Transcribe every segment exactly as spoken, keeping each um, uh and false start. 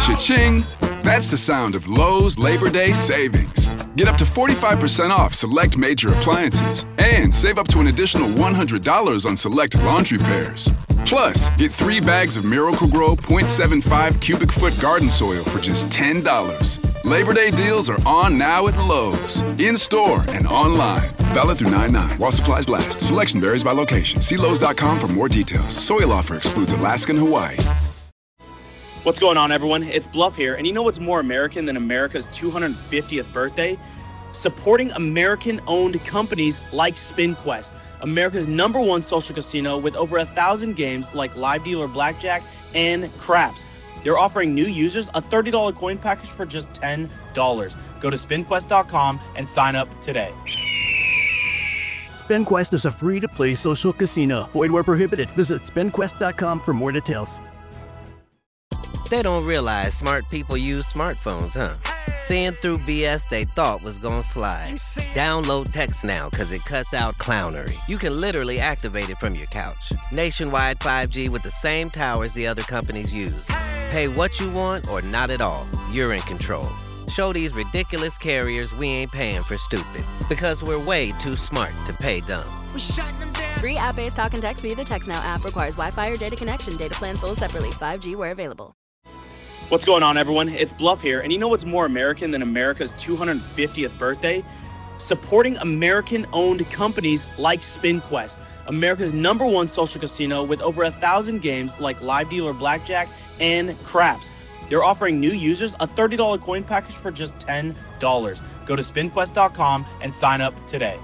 Cha-ching! That's the sound of Lowe's Labor Day savings. Get up to forty-five percent off select major appliances and save up to an additional one hundred dollars on select laundry pairs. Plus, get three bags of Miracle-Gro point seven five cubic foot garden soil for just ten dollars. Labor Day deals are on now at Lowe's, in-store and online. Valid through nine nine while supplies last. Selection varies by location. See Lowe's dot com for more details. Soil offer excludes Alaska and Hawaii. What's going on, everyone? It's Bluff here, and you know what's more American than America's two hundred fiftieth birthday? Supporting American-owned companies like SpinQuest, America's number one social casino with over a thousand games like live dealer blackjack and craps. They're offering new users a thirty dollars coin package for just ten dollars. Go to spin quest dot com and sign up today. SpinQuest is a free-to-play social casino. Void where prohibited. Visit spin quest dot com for more details. They don't realize smart people use smartphones, huh? Seeing through B S they thought was gonna slide. Download Text Now, cause it cuts out clownery. You can literally activate it from your couch. Nationwide five G with the same towers the other companies use. Pay what you want or not at all. You're in control. Show these ridiculous carriers we ain't paying for stupid. Because we're way too smart to pay dumb. Free app-based talk and text via the Text Now app. Requires Wi-Fi or data connection. Data plans sold separately. five G where available. What's going on, everyone? It's Bluff here, and you know what's more American than America's two hundred fiftieth birthday? Supporting American-owned companies like SpinQuest, America's number one social casino with over a thousand games like live dealer blackjack and craps. They're offering new users a thirty dollars coin package for just ten dollars. Go to spin quest dot com and sign up today.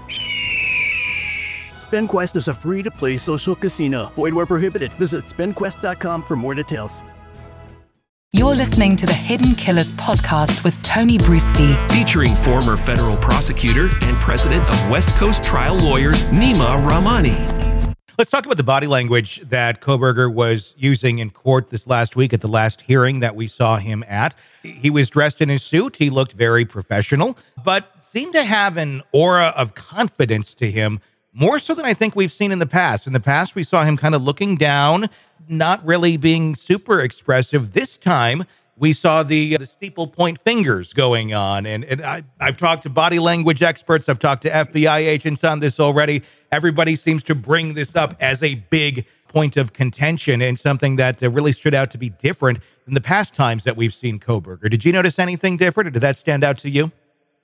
SpinQuest is a free-to-play social casino. Void where prohibited. Visit spin quest dot com for more details. You're listening to the Hidden Killers podcast with Tony Bruschi, featuring former federal prosecutor and president of West Coast Trial Lawyers, Nima Rahmani. Let's talk about the body language that Kohberger was using in court this last week at the last hearing that we saw him at. He was dressed in his suit. He looked very professional, but seemed to have an aura of confidence to him, more so than I think we've seen in the past. In the past, we saw him kind of looking down, not really being super expressive. This time, we saw the, uh, the steeple point fingers going on. And, and I, I've talked to body language experts. I've talked to F B I agents on this already. Everybody seems to bring this up as a big point of contention and something that uh, really stood out to be different than the past times that we've seen Kohberger. Did you notice anything different, or did that stand out to you?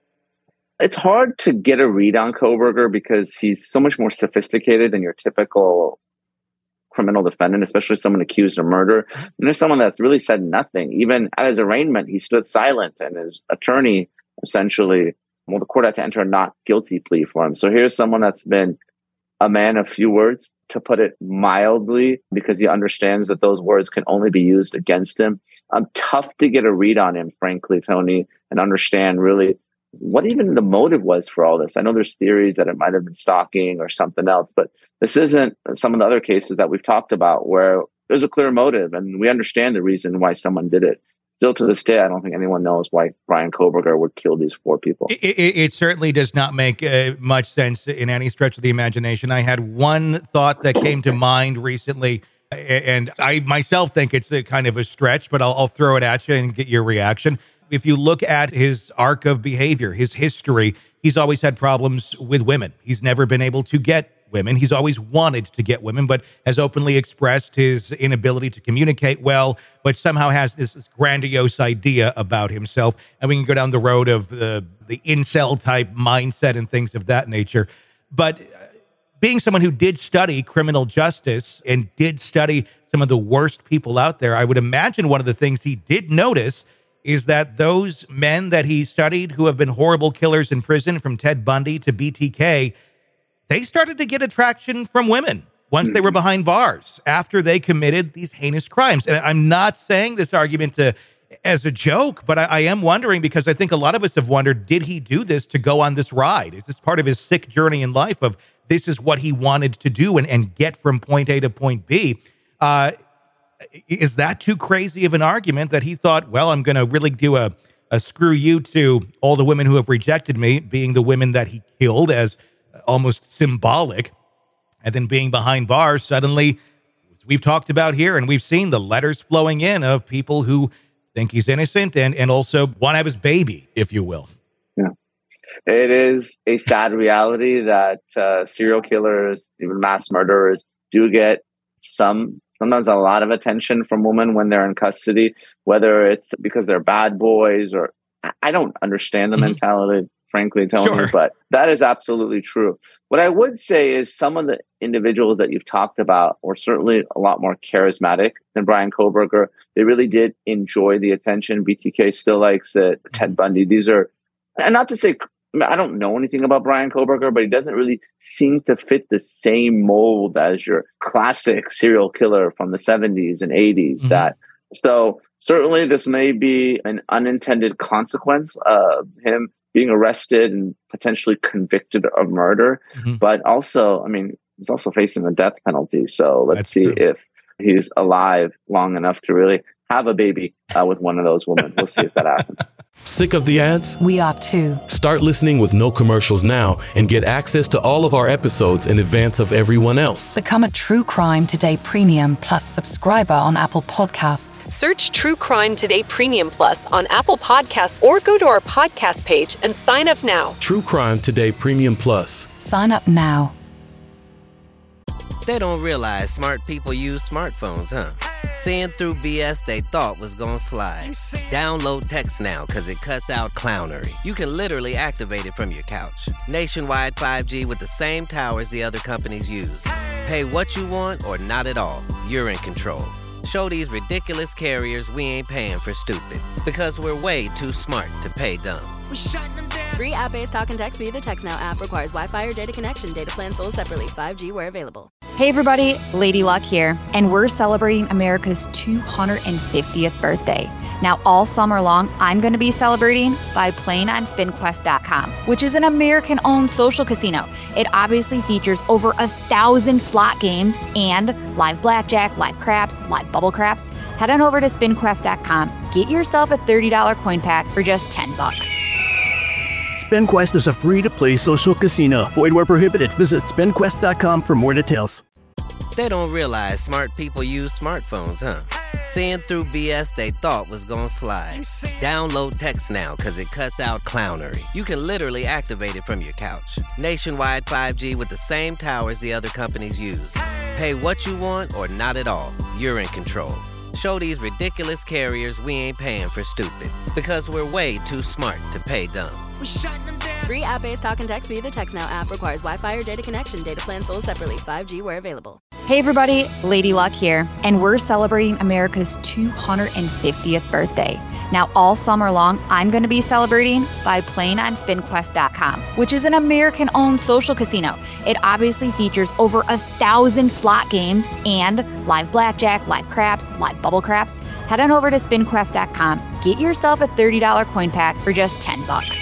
It's hard to get a read on Kohberger because he's so much more sophisticated than your typical criminal defendant, especially someone accused of murder. And there's someone that's really said nothing. Even at his arraignment, he stood silent, and his attorney essentially, well, the court had to enter a not guilty plea for him. So here's someone that's been a man of few words, to put it mildly, because he understands that those words can only be used against him. Um, tough to get a read on him, frankly, Tony, and understand really what even the motive was for all this. I know there's theories that it might have been stalking or something else, but this isn't some of the other cases that we've talked about where there's a clear motive and we understand the reason why someone did it. Still to this day, I don't think anyone knows why Bryan Kohberger would kill these four people. It, it, it certainly does not make uh, much sense in any stretch of the imagination. I had one thought that came to mind recently, and I myself think it's a kind of a stretch, but I'll, I'll throw it at you and get your reaction. If you look at his arc of behavior, his history, he's always had problems with women. He's never been able to get women. He's always wanted to get women, but has openly expressed his inability to communicate well, but somehow has this, this grandiose idea about himself. And we can go down the road of the, the incel type mindset and things of that nature. But being someone who did study criminal justice and did study some of the worst people out there, I would imagine one of the things he did notice is that those men that he studied who have been horrible killers in prison, from Ted Bundy to B T K, they started to get attraction from women once they were behind bars after they committed these heinous crimes. And I'm not saying this argument to, as a joke, but I, I am wondering, because I think a lot of us have wondered, did he do this to go on this ride? Is this part of his sick journey in life of this is what he wanted to do and, and get from point A to point B? Uh, is that too crazy of an argument that he thought, well, I'm going to really do a, a screw you to all the women who have rejected me, being the women that he killed as almost symbolic, and then being behind bars, suddenly, we've talked about here, and we've seen the letters flowing in of people who think he's innocent and, and also want to have his baby, if you will. Yeah. It is a sad reality that uh, serial killers, even mass murderers, do get some, sometimes a lot of attention from women when they're in custody, whether it's because they're bad boys or I don't understand the mm-hmm. mentality, frankly, telling sure. you, but that is absolutely true. What I would say is some of the individuals that you've talked about were certainly a lot more charismatic than Bryan Kohberger. They really did enjoy the attention. B T K still likes it. Ted Bundy. These are, and not to say, I, mean, I don't know anything about Bryan Kohberger, but he doesn't really seem to fit the same mold as your classic serial killer from the seventies and eighties. Mm-hmm. That so certainly this may be an unintended consequence of him being arrested and potentially convicted of murder. Mm-hmm. But also, I mean, he's also facing the death penalty. So let's That's see true. if he's alive long enough to really have a baby uh, with one of those women. We'll see if that happens. Sick of the ads? We are too. Start listening with no commercials now and get access to all of our episodes in advance of everyone else. Become a True Crime Today Premium Plus subscriber on Apple Podcasts. Search True Crime Today Premium Plus on Apple Podcasts or go to our podcast page and sign up now. True Crime Today Premium Plus. Sign up now. They don't realize smart people use smartphones, huh? Seeing through B S they thought was gonna slide. Download Text Now because it cuts out clownery. You can literally activate it from your couch. Nationwide five G with the same towers the other companies use. Pay what you want or not at all. You're in control. Show these ridiculous carriers we ain't paying for stupid because we're way too smart to pay dumb. Free app-based talk and text via the Text Now app requires Wi-Fi or data connection. Data plans sold separately. five G where available. Hey everybody, Lady Luck here, and we're celebrating America's two hundred fiftieth birthday. Now all summer long, I'm going to be celebrating by playing on spin quest dot com, which is an American-owned social casino. It obviously features over a thousand slot games and live blackjack, live craps, live bubble craps. Head on over to spin quest dot com, get yourself a thirty dollars coin pack for just ten bucks. SpinQuest is a free-to-play social casino. Void where prohibited. Visit spin quest dot com for more details. They don't realize smart people use smartphones, huh? Seeing through B S they thought was gonna slide. Download Text Now because it cuts out clownery. You can literally activate it from your couch. Nationwide five G with the same towers the other companies use. Pay what you want or not at all. You're in control. Show these ridiculous carriers we ain't paying for stupid because we're way too smart to pay dumb. Free app-based talk and text via the Text Now app requires Wi-Fi or data connection. Data plans sold separately. five G where available. Hey everybody, Lady Luck here, and we're celebrating America's two hundred fiftieth birthday. Now all summer long, I'm going to be celebrating by playing on spin quest dot com, which is an American-owned social casino. It obviously features over a thousand slot games and live blackjack, live craps, live bubble craps. Head on over to spin quest dot com, get yourself a thirty dollars coin pack for just ten bucks.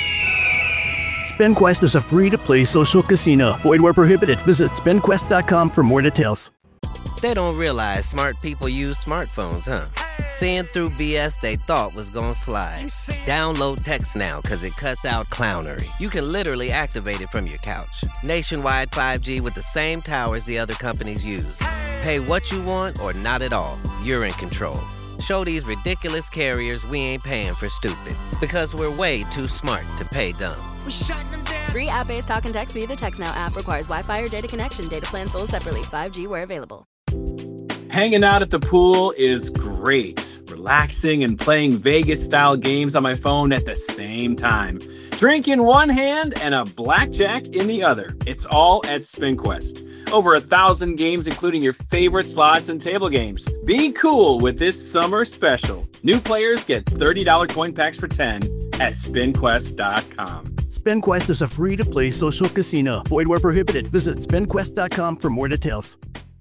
SpinQuest is a free-to-play social casino. Void where prohibited. Visit spin quest dot com for more details. They don't realize smart people use smartphones, huh? Seeing through B S they thought was gonna slide. Download Text Now because it cuts out clownery. You can literally activate it from your couch. Nationwide five G with the same towers the other companies use. Pay what you want or not at all. You're in control. Show these ridiculous carriers we ain't paying for stupid because we're way too smart to pay dumb. Free app-based talk and text via the Text Now app requires Wi-Fi or data connection. Data plans sold separately. five G where available. Hanging out at the pool is great. Relaxing and playing Vegas-style games on my phone at the same time. Drink in one hand and a blackjack in the other. It's all at SpinQuest. Over a thousand games, including your favorite slots and table games. Be cool with this summer special. New players get thirty dollars coin packs for ten at spin quest dot com. SpinQuest is a free-to-play social casino. Void where prohibited. Visit spin quest dot com for more details.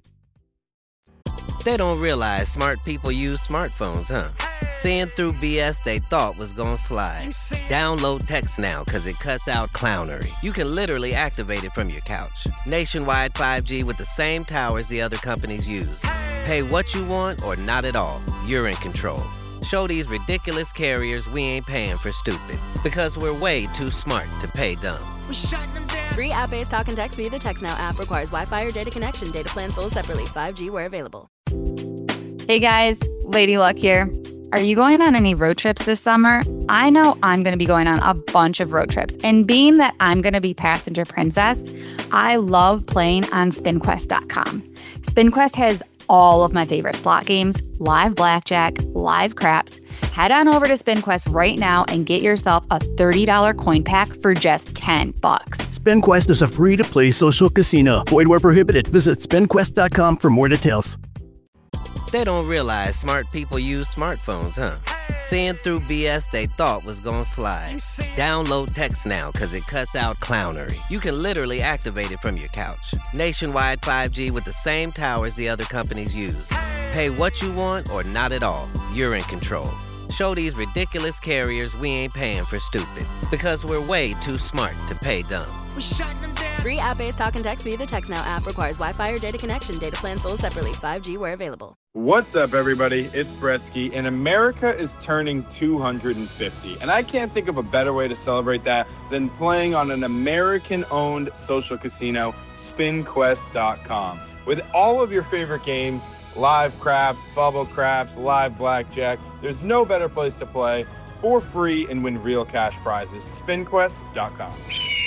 They don't realize smart people use smartphones, huh? Seeing through B S they thought was gonna slide. Download Text Now because it cuts out clownery. You can literally activate it from your couch. Nationwide five G with the same towers the other companies use. Pay what you want or not at all. You're in control. Show these ridiculous carriers we ain't paying for stupid because we're way too smart to pay dumb. Free app-based talk and text via the Text Now app requires Wi-Fi or data connection. Data plans sold separately. five G where available. Hey guys, Lady Luck here. Are you going on any road trips this summer? I know I'm going to be going on a bunch of road trips. And being that I'm going to be passenger princess, I love playing on spin quest dot com. SpinQuest has all of my favorite slot games, live blackjack, live craps. Head on over to SpinQuest right now and get yourself a thirty dollars coin pack for just ten bucks. SpinQuest is a free-to-play social casino. Void where prohibited. Visit spin quest dot com for more details. They don't realize smart people use smartphones, huh? Seeing through B S they thought was gonna slide. Download Text Now because it cuts out clownery. You can literally activate it from your couch. Nationwide five G with the same towers the other companies use. Pay what you want or not at all. You're in control. Show these ridiculous carriers we ain't paying for stupid. Because we're way too smart to pay dumb. Free app-based talk and text via the Text Now app. Requires Wi-Fi or data connection. Data plans sold separately. five G where available. What's up, everybody? It's Bretsky, and America is turning two hundred fifty. And I can't think of a better way to celebrate that than playing on an American-owned social casino, spin quest dot com. With all of your favorite games, live craps, bubble craps, live blackjack, there's no better place to play for free and win real cash prizes. spin quest dot com.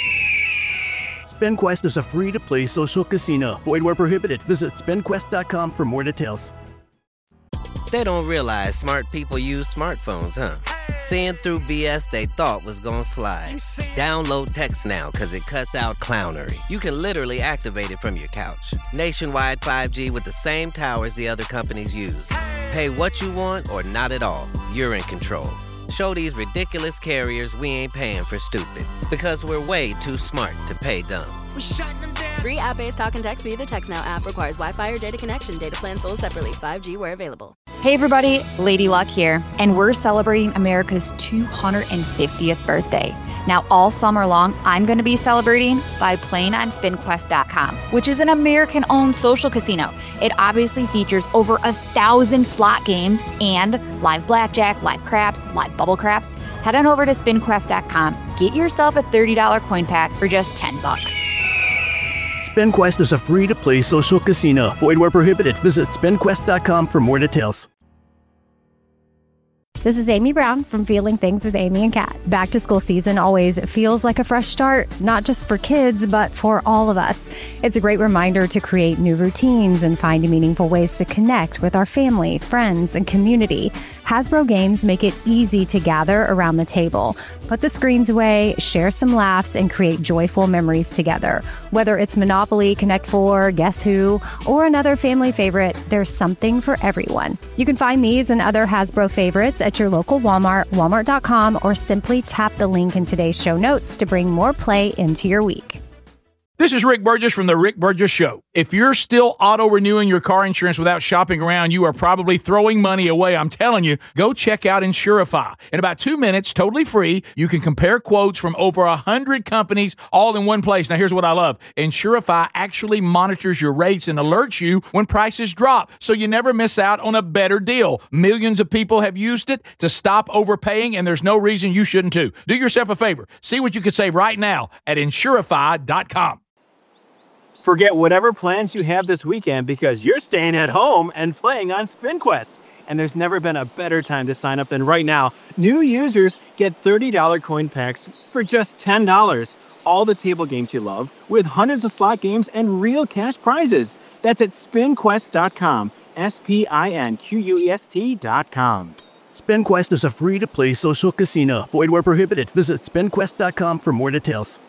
SpinQuest is a free-to-play social casino. Void where prohibited. Visit spin quest dot com for more details. They don't realize smart people use smartphones, huh? Seeing through B S they thought was gonna slide. Download Text Now because it cuts out clownery. You can literally activate it from your couch. Nationwide five G with the same towers the other companies use. Pay what you want or not at all. You're in control. Show these ridiculous carriers we ain't paying for stupid. Because we're way too smart to pay dumb. Free app-based talk and text via the Text Now app. Requires Wi-Fi or data connection. Data plans sold separately. five G where available. Hey everybody, Lady Luck here, and we're celebrating America's two hundred fiftieth birthday. Now all summer long, I'm going to be celebrating by playing on spin quest dot com, which is an American-owned social casino. It obviously features over a thousand slot games and live blackjack, live craps, live bubble craps. Head on over to spin quest dot com, get yourself a thirty dollars coin pack for just ten bucks. SpinQuest is a free-to-play social casino. Void where prohibited. Visit spin quest dot com for more details. This is Amy Brown from Feeling Things with Amy and Kat. Back to school season always feels like a fresh start, not just for kids, but for all of us. It's a great reminder to create new routines and find meaningful ways to connect with our family, friends, and community. Hasbro games make it easy to gather around the table. Put the screens away, share some laughs, and create joyful memories together. Whether it's Monopoly, Connect Four, Guess Who, or another family favorite, there's something for everyone. You can find these and other Hasbro favorites at your local Walmart, walmart dot com, or simply tap the link in today's show notes to bring more play into your week. This is Rick Burgess from The Rick Burgess Show. If you're still auto-renewing your car insurance without shopping around, you are probably throwing money away. I'm telling you, go check out Insurify. In about two minutes, totally free, you can compare quotes from over one hundred companies all in one place. Now, here's what I love. Insurify actually monitors your rates and alerts you when prices drop, so you never miss out on a better deal. Millions of people have used it to stop overpaying, and there's no reason you shouldn't too. Do yourself a favor. See what you can save right now at Insurify dot com. Forget whatever plans you have this weekend because you're staying at home and playing on SpinQuest. And there's never been a better time to sign up than right now. New users get thirty dollars coin packs for just ten dollars. All the table games you love with hundreds of slot games and real cash prizes. That's at spin quest dot com. S P I N Q U E S T dot com. SpinQuest is a free-to-play social casino. Void where prohibited. Visit spin quest dot com for more details.